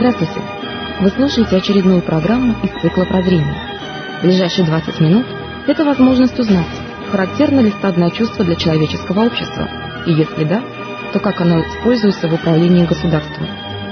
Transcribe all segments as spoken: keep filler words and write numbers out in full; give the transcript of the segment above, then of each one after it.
Здравствуйте! Вы слушаете очередную программу из цикла «Прозрение». В ближайшие двадцать минут – это возможность узнать, характерно ли стадное чувство для человеческого общества, и если да, то как оно используется в управлении государством.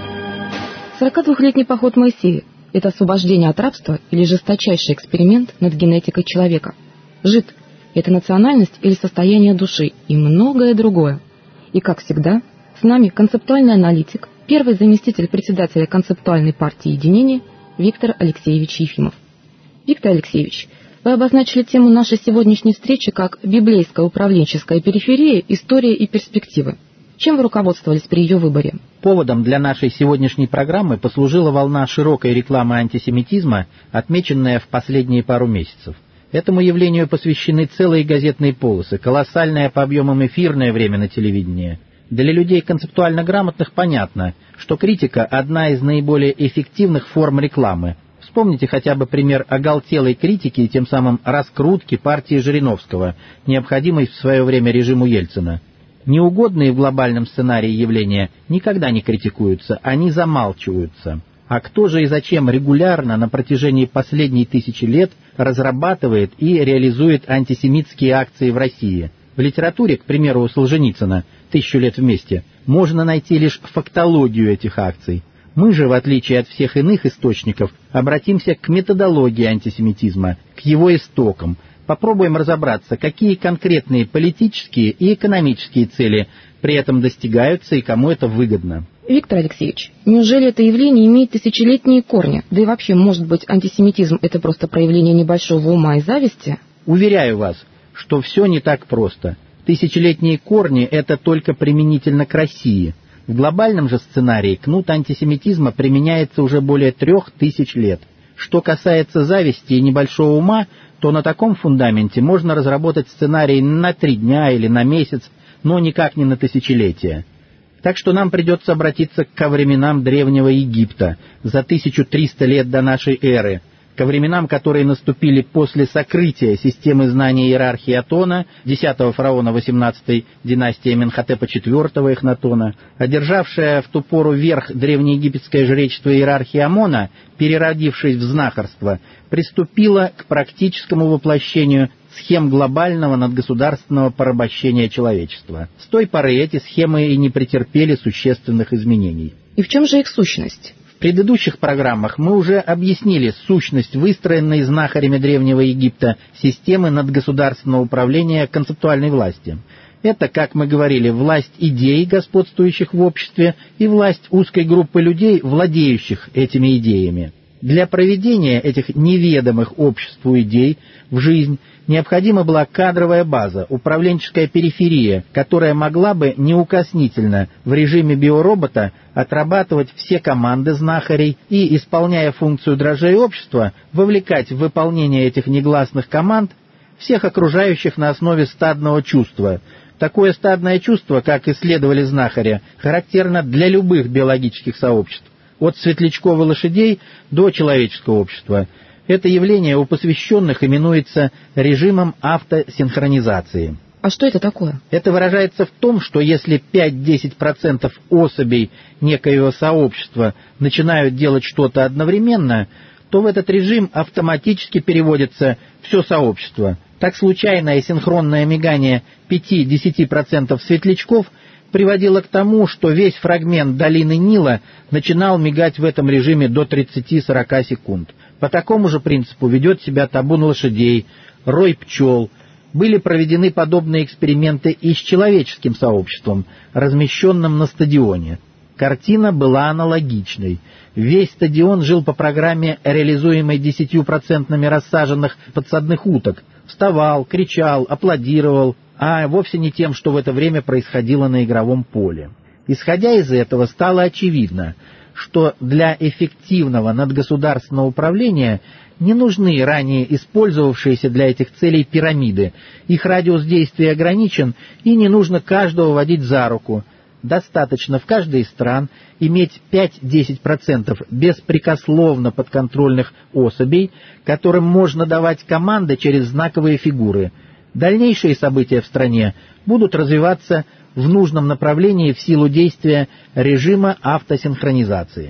сорокадвухлетний поход Моисея – это освобождение от рабства или жесточайший эксперимент над генетикой человека. Жид – это национальность или состояние души и многое другое. И, как всегда, с нами концептуальный аналитик, первый заместитель председателя концептуальной партии единения Виктор Алексеевич Ефимов. Виктор Алексеевич, вы обозначили тему нашей сегодняшней встречи как «Библейская управленческая периферия. История и перспективы». Чем вы руководствовались при ее выборе? Поводом для нашей сегодняшней программы послужила волна широкой рекламы антисемитизма, отмеченная в последние пару месяцев. Этому явлению посвящены целые газетные полосы, колоссальное по объемам эфирное время на телевидении. Для людей концептуально грамотных понятно, что критика – одна из наиболее эффективных форм рекламы. Вспомните хотя бы пример оголтелой критики и тем самым раскрутки партии Жириновского, необходимой в свое время режиму Ельцина. Неугодные в глобальном сценарии явления никогда не критикуются, они замалчиваются. А кто же и зачем регулярно на протяжении последних тысячи лет разрабатывает и реализует антисемитские акции в России? В литературе, к примеру, у Солженицына «Тысячу лет вместе» можно найти лишь фактологию этих акций. Мы же, в отличие от всех иных источников, обратимся к методологии антисемитизма, к его истокам. Попробуем разобраться, какие конкретные политические и экономические цели при этом достигаются и кому это выгодно. Виктор Алексеевич, неужели это явление имеет тысячелетние корни? Да и вообще, может быть, антисемитизм – это просто проявление небольшого ума и зависти? Уверяю вас, что все не так просто. Тысячелетние корни – это только применительно к России. В глобальном же сценарии кнут антисемитизма применяется уже более трех тысяч лет. Что касается зависти и небольшого ума, то на таком фундаменте можно разработать сценарий на три дня или на месяц, но никак не на тысячелетия. Так что нам придется обратиться ко временам Древнего Египта, за тысячу триста лет до нашей эры, ко временам, которые наступили после сокрытия системы знаний иерархии Атона, десятого фараона восемнадцатой династии Менхотепа четвёртого Эхнатона, одержавшая в ту пору верх древнеегипетское жречество иерархии Амона, переродившись в знахарство, приступила к практическому воплощению схем глобального надгосударственного порабощения человечества. С той поры эти схемы и не претерпели существенных изменений. И в чем же их сущность? В предыдущих программах мы уже объяснили сущность выстроенной знахарями Древнего Египта системы надгосударственного управления концептуальной власти. Это, как мы говорили, власть идей, господствующих в обществе, и власть узкой группы людей, владеющих этими идеями. Для проведения этих неведомых обществу идей в жизнь необходима была кадровая база, управленческая периферия, которая могла бы неукоснительно в режиме биоробота отрабатывать все команды знахарей и, исполняя функцию дрожжей общества, вовлекать в выполнение этих негласных команд всех окружающих на основе стадного чувства. Такое стадное чувство, как исследовали знахаря, характерно для любых биологических сообществ, от светлячков и лошадей до человеческого общества. Это явление у посвященных именуется режимом автосинхронизации. А что это такое? Это выражается в том, что если пять-десять процентов особей некоего сообщества начинают делать что-то одновременно, то в этот режим автоматически переводится все сообщество. Так случайное синхронное мигание пять-десять процентов светлячков приводило к тому, что весь фрагмент долины Нила начинал мигать в этом режиме до тридцати-сорока секунд. По такому же принципу ведет себя табун лошадей, рой пчел. Были проведены подобные эксперименты и с человеческим сообществом, размещенным на стадионе. Картина была аналогичной. Весь стадион жил по программе, реализуемой десятью процентами рассаженных подсадных уток. Вставал, кричал, аплодировал, а вовсе не тем, что в это время происходило на игровом поле. Исходя из этого, стало очевидно, что для эффективного надгосударственного управления не нужны ранее использовавшиеся для этих целей пирамиды, их радиус действия ограничен, и не нужно каждого водить за руку. Достаточно в каждой из стран иметь пять-десять процентов беспрекословно подконтрольных особей, которым можно давать команды через знаковые фигуры. Дальнейшие события в стране будут развиваться в нужном направлении в силу действия режима автосинхронизации.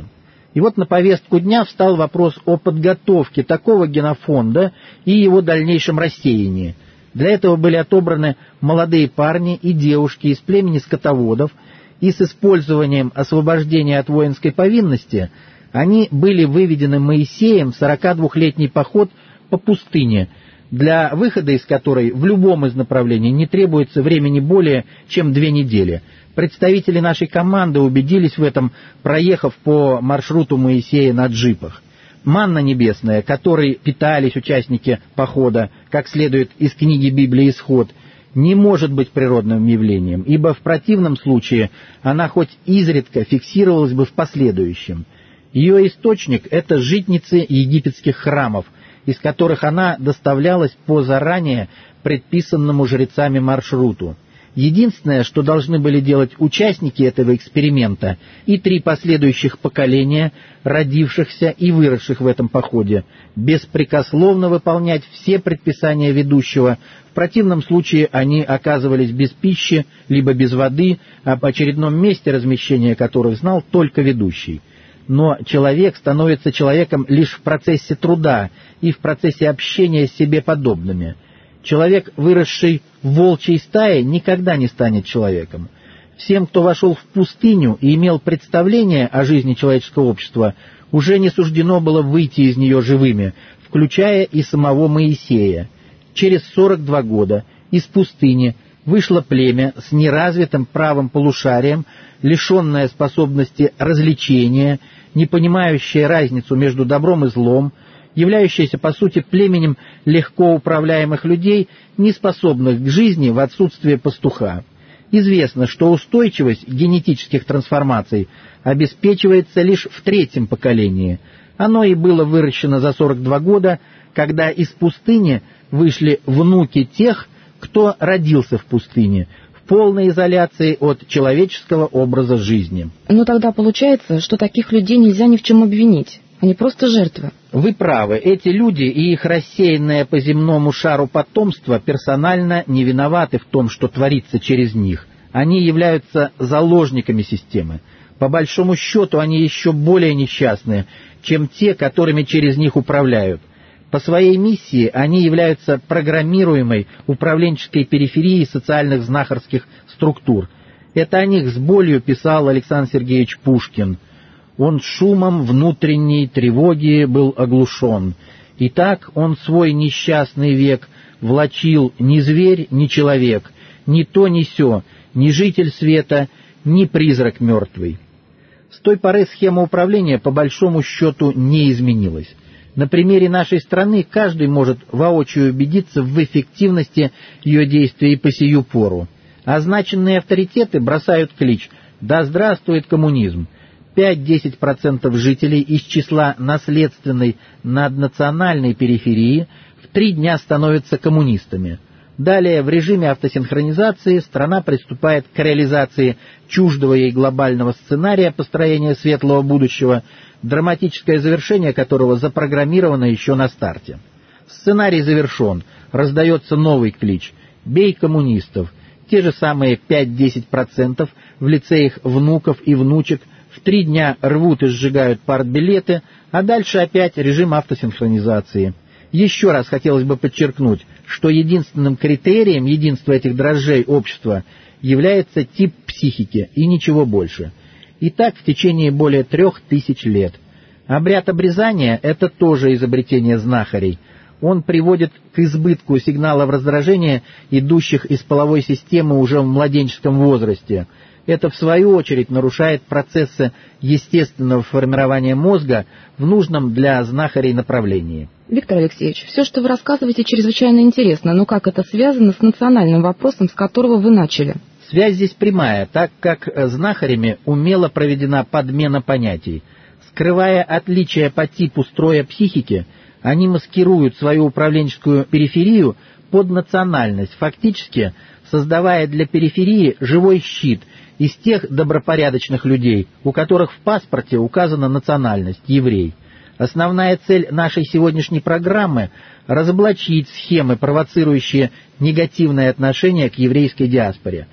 И вот на повестку дня встал вопрос о подготовке такого генофонда и его дальнейшем рассеянии. Для этого были отобраны молодые парни и девушки из племени скотоводов, и с использованием освобождения от воинской повинности они были выведены Моисеем в сорокадвухлетний поход по пустыне, для выхода из которой в любом из направлений не требуется времени более чем две недели. Представители нашей команды убедились в этом, проехав по маршруту Моисея на джипах. Манна небесная, которой питались участники похода, как следует из книги Библии «Исход», не может быть природным явлением, ибо в противном случае она хоть изредка фиксировалась бы в последующем. Ее источник — это житницы египетских храмов, из которых она доставлялась по заранее предписанному жрецами маршруту. Единственное, что должны были делать участники этого эксперимента и три последующих поколения, родившихся и выросших в этом походе, беспрекословно выполнять все предписания ведущего. В противном случае они оказывались без пищи, либо без воды, об очередном месте размещения которых знал только ведущий. Но человек становится человеком лишь в процессе труда и в процессе общения с себе подобными. Человек, выросший в волчьей стае, никогда не станет человеком. Всем, кто вошел в пустыню и имел представление о жизни человеческого общества, уже не суждено было выйти из нее живыми, включая и самого Моисея. Через сорок два года из пустыни вышло племя с неразвитым правым полушарием, лишенное способности развлечения, не понимающее разницу между добром и злом, являющееся, по сути, племенем легко управляемых людей, не способных к жизни в отсутствие пастуха. Известно, что устойчивость генетических трансформаций обеспечивается лишь в третьем поколении. Оно и было выращено за сорок два года, когда из пустыни вышли внуки тех, кто родился в пустыне, в полной изоляции от человеческого образа жизни. Но тогда получается, что таких людей нельзя ни в чем обвинить. Они просто жертвы. Вы правы, эти люди и их рассеянное по земному шару потомство персонально не виноваты в том, что творится через них. Они являются заложниками системы. По большому счету они еще более несчастные, чем те, которыми через них управляют. По своей миссии они являются программируемой управленческой периферией социальных знахарских структур. Это о них с болью писал Александр Сергеевич Пушкин. Он шумом внутренней тревоги был оглушен. И так он свой несчастный век влачил ни зверь, ни человек, ни то, ни сё, ни житель света, ни призрак мертвый. С той поры схема управления по большому счету не изменилась. На примере нашей страны каждый может воочию убедиться в эффективности ее действий по сию пору. Означенные авторитеты бросают клич «Да здравствует коммунизм!». пять-десять процентов жителей из числа наследственной наднациональной периферии в три дня становятся коммунистами. Далее в режиме автосинхронизации страна приступает к реализации чуждого ей глобального сценария построения светлого будущего, драматическое завершение которого запрограммировано еще на старте. Сценарий завершен, раздается новый клич «Бей коммунистов!». Те же самые пять-десять процентов в лице их внуков и внучек в три дня рвут и сжигают партбилеты, а дальше опять режим автосинхронизации. Еще раз хотелось бы подчеркнуть, что единственным критерием единства этих дрожжей общества является тип психики и ничего больше. И так в течение более трех тысяч лет. Обряд обрезания – это тоже изобретение знахарей. Он приводит к избытку сигналов раздражения, идущих из половой системы уже в младенческом возрасте. Это, в свою очередь, нарушает процессы естественного формирования мозга в нужном для знахарей направлении. Виктор Алексеевич, все, что вы рассказываете, чрезвычайно интересно, но как это связано с национальным вопросом, с которого вы начали? Связь здесь прямая, так как знахарями умело проведена подмена понятий. Скрывая отличия по типу строя психики, они маскируют свою управленческую периферию под национальность, фактически создавая для периферии живой щит из тех добропорядочных людей, у которых в паспорте указана национальность – еврей. Основная цель нашей сегодняшней программы – разоблачить схемы, провоцирующие негативное отношение к еврейской диаспоре.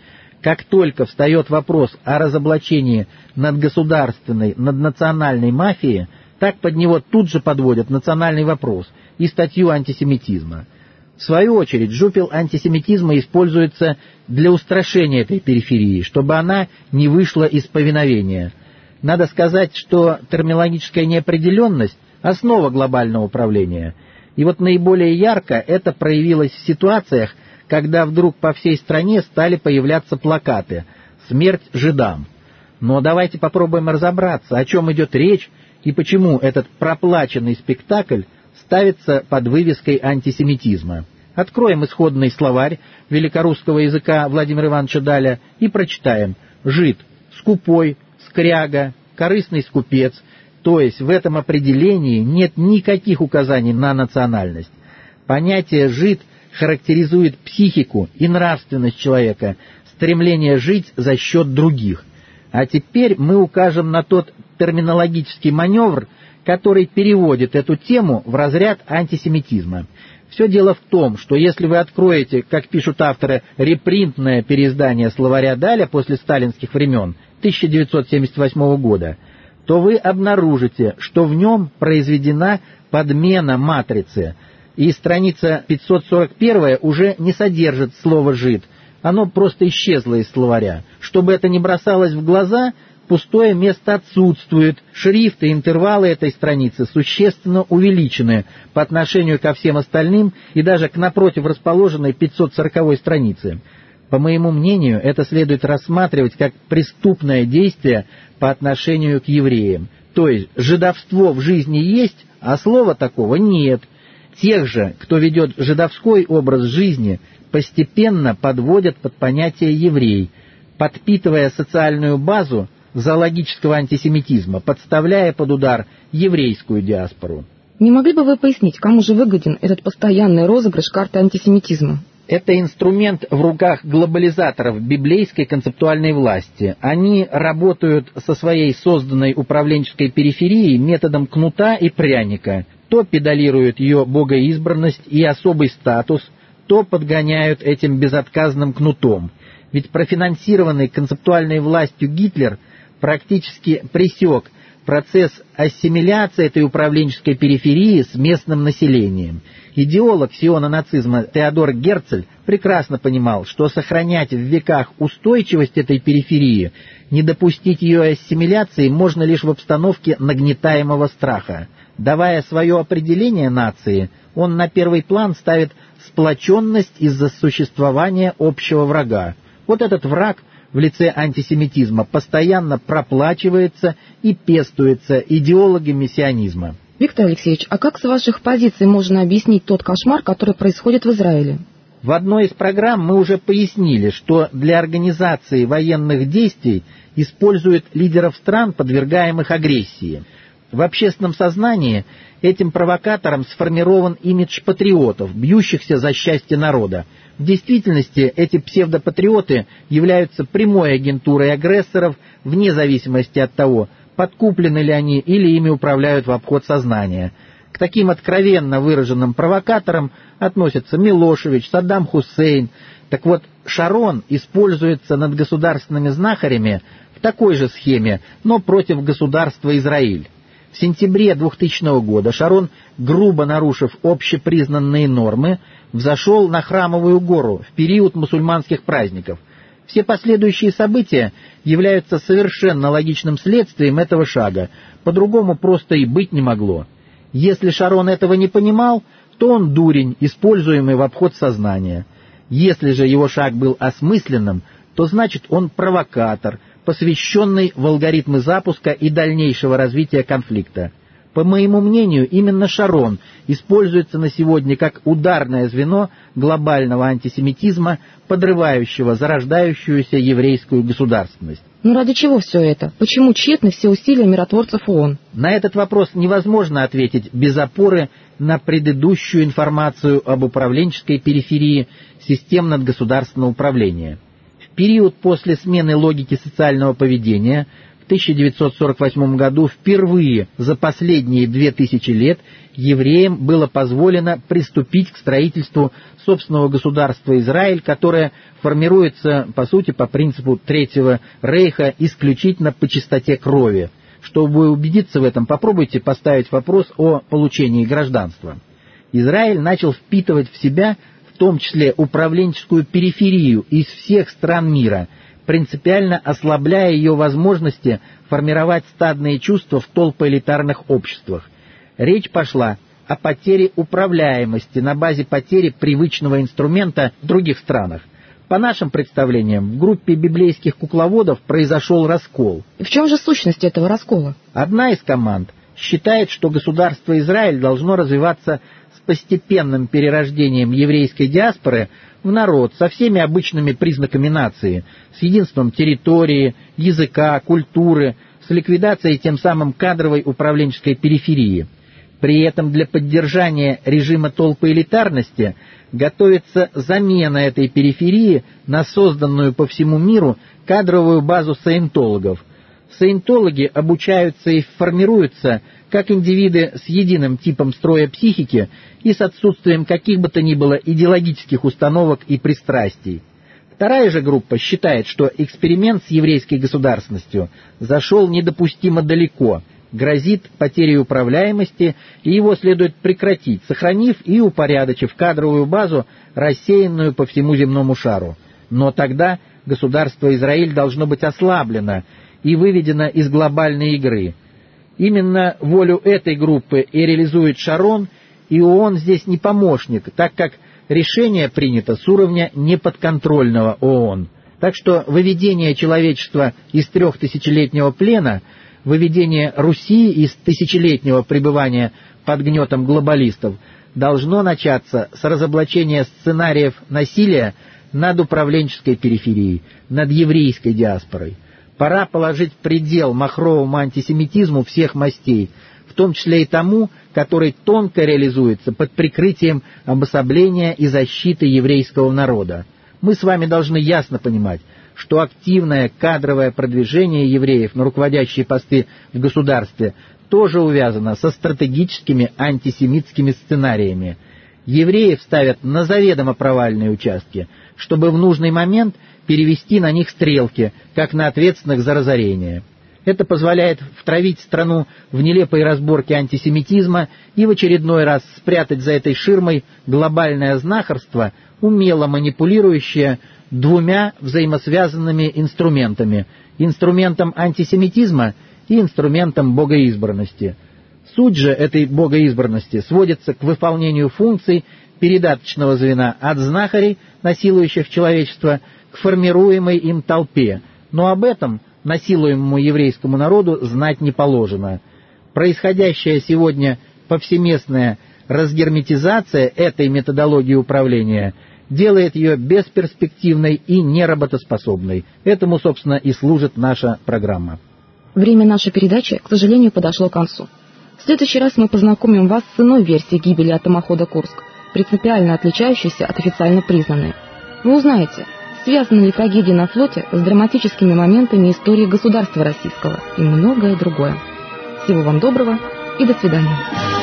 Как только встает вопрос о разоблачении надгосударственной, наднациональной мафии, так под него тут же подводят национальный вопрос и статью антисемитизма. В свою очередь, жупел антисемитизма используется для устрашения этой периферии, чтобы она не вышла из повиновения. Надо сказать, что терминологическая неопределенность – основа глобального управления. И вот наиболее ярко это проявилось в ситуациях, когда вдруг по всей стране стали появляться плакаты «Смерть жидам». Но давайте попробуем разобраться, о чем идет речь и почему этот проплаченный спектакль ставится под вывеской антисемитизма. Откроем исходный словарь великорусского языка Владимира Ивановича Даля и прочитаем: «Жид, скупой, скряга, корыстный скупец». То есть в этом определении нет никаких указаний на национальность. Понятие «жид» характеризует психику и нравственность человека, стремление жить за счет других. А теперь мы укажем на тот терминологический маневр, который переводит эту тему в разряд антисемитизма. Все дело в том, что если вы откроете, как пишут авторы, репринтное переиздание словаря Даля после сталинских времен тысяча девятьсот семьдесят восьмого года, то вы обнаружите, что в нем произведена подмена матрицы, и страница пятьсот сорок первая уже не содержит слово «жид», оно просто исчезло из словаря. Чтобы это не бросалось в глаза, пустое место отсутствует, шрифт и интервалы этой страницы существенно увеличены по отношению ко всем остальным и даже к напротив расположенной пятьсот сороковой странице. По моему мнению, это следует рассматривать как преступное действие по отношению к евреям. То есть жидовство в жизни есть, а слова такого нет. Тех же, кто ведет жидовской образ жизни, постепенно подводят под понятие «еврей», подпитывая социальную базу зоологического антисемитизма, подставляя под удар еврейскую диаспору. Не могли бы вы пояснить, кому же выгоден этот постоянный розыгрыш карты антисемитизма? Это инструмент в руках глобализаторов библейской концептуальной власти. Они работают со своей созданной управленческой периферией методом кнута и пряника. То педалируют ее богоизбранность и особый статус, то подгоняют этим безотказным кнутом. Ведь профинансированный концептуальной властью Гитлер практически пресек процесс ассимиляции этой управленческой периферии с местным населением. Идеолог сиона-нацизма Теодор Герцль прекрасно понимал, что сохранять в веках устойчивость этой периферии, не допустить ее ассимиляции можно лишь в обстановке нагнетаемого страха. Давая свое определение нации, он на первый план ставит сплоченность из-за существования общего врага. Вот этот враг в лице антисемитизма постоянно проплачивается и пестуется идеологами сионизма. Виктор Алексеевич, а как с ваших позиций можно объяснить тот кошмар, который происходит в Израиле? В одной из программ мы уже пояснили, что для организации военных действий используют лидеров стран, подвергаемых агрессии. В общественном сознании этим провокатором сформирован имидж патриотов, бьющихся за счастье народа. В действительности эти псевдопатриоты являются прямой агентурой агрессоров, вне зависимости от того, подкуплены ли они или ими управляют в обход сознания. К таким откровенно выраженным провокаторам относятся Милошевич, Саддам Хусейн. Так вот, Шарон используется над государственными знахарями в такой же схеме, но против государства Израиль. В сентябре двухтысячного года Шарон, грубо нарушив общепризнанные нормы, взошел на Храмовую гору в период мусульманских праздников. Все последующие события являются совершенно логичным следствием этого шага, по-другому просто и быть не могло. Если Шарон этого не понимал, то он дурень, используемый в обход сознания. Если же его шаг был осмысленным, то значит он провокатор, посвященный в алгоритмы запуска и дальнейшего развития конфликта. По моему мнению, именно Шарон используется на сегодня как ударное звено глобального антисемитизма, подрывающего зарождающуюся еврейскую государственность. Но ради чего все это? Почему тщетны все усилия миротворцев ООН? На этот вопрос невозможно ответить без опоры на предыдущую информацию об управленческой периферии систем надгосударственного управления. В период после смены логики социального поведения в В тысяча девятьсот сорок восьмом году впервые за последние две тысячи лет евреям было позволено приступить к строительству собственного государства Израиль, которое формируется, по сути, по принципу Третьего Рейха исключительно по чистоте крови. Чтобы убедиться в этом, попробуйте поставить вопрос о получении гражданства. Израиль начал впитывать в себя, в том числе управленческую периферию из всех стран мира, принципиально ослабляя ее возможности формировать стадные чувства в толпоэлитарных обществах. Речь пошла о потере управляемости на базе потери привычного инструмента в других странах. По нашим представлениям, в группе библейских кукловодов произошел раскол. И в чем же сущность этого раскола? Одна из команд считает, что государство Израиль должно развиваться с постепенным перерождением еврейской диаспоры в народ со всеми обычными признаками нации, с единством территории, языка, культуры, с ликвидацией тем самым кадровой управленческой периферии. При этом для поддержания режима толпоэлитарности готовится замена этой периферии на созданную по всему миру кадровую базу саентологов. Саентологи обучаются и формируются как индивиды с единым типом строя психики и с отсутствием каких бы то ни было идеологических установок и пристрастий. Вторая же группа считает, что эксперимент с еврейской государственностью зашел недопустимо далеко, грозит потерей управляемости, и его следует прекратить, сохранив и упорядочив кадровую базу, рассеянную по всему земному шару. Но тогда государство Израиль должно быть ослаблено и выведено из глобальной игры. Именно волю этой группы и реализует Шарон, и ООН здесь не помощник, так как решение принято с уровня неподконтрольного ООН. Так что выведение человечества из трехтысячелетнего плена, выведение Руси из тысячелетнего пребывания под гнетом глобалистов должно начаться с разоблачения сценариев насилия над управленческой периферией, над еврейской диаспорой. Пора положить предел махровому антисемитизму всех мастей, в том числе и тому, который тонко реализуется под прикрытием обособления и защиты еврейского народа. Мы с вами должны ясно понимать, что активное кадровое продвижение евреев на руководящие посты в государстве тоже увязано со стратегическими антисемитскими сценариями. Евреев ставят на заведомо провальные участки, чтобы в нужный момент перевести на них стрелки, как на ответственных за разорение. Это позволяет втравить страну в нелепые разборки антисемитизма и в очередной раз спрятать за этой ширмой глобальное знахарство, умело манипулирующее двумя взаимосвязанными инструментами – инструментом антисемитизма и инструментом богоизбранности. Суть же этой богоизбранности сводится к выполнению функций передаточного звена от знахарей, насилующих человечество, к формируемой им толпе, но об этом насилуемому еврейскому народу знать не положено. Происходящая сегодня повсеместная разгерметизация этой методологии управления делает ее бесперспективной и неработоспособной. Этому, собственно, и служит наша программа. Время нашей передачи, к сожалению, подошло к концу. В следующий раз мы познакомим вас с иной версией гибели атомохода «Курск», принципиально отличающейся от официально признанной. Вы узнаете, связана ли трагедия на флоте с драматическими моментами истории государства российского и многое другое. Всего вам доброго и до свидания.